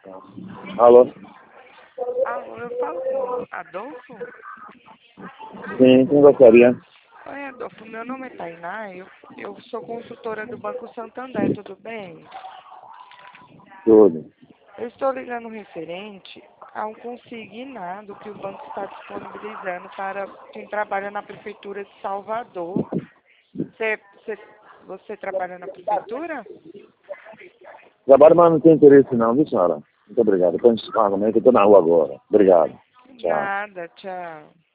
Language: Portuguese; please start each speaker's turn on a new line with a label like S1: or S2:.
S1: Alô?
S2: Alô, eu falo com Adolfo?
S1: Sim, quem gostaria?
S2: Oi, Adolfo, meu nome é Tainá, eu sou consultora do Banco Santander, tudo bem?
S1: Tudo.
S2: Eu estou ligando referente a um consignado que o banco está disponibilizando para quem trabalha na Prefeitura de Salvador. Você trabalha na Prefeitura?
S1: Trabalho, mas não tem interesse não, viu, senhora? Muito obrigado. Depois a gente fala, que eu estou na rua agora. Obrigado. Tchau.
S2: Nada, tchau.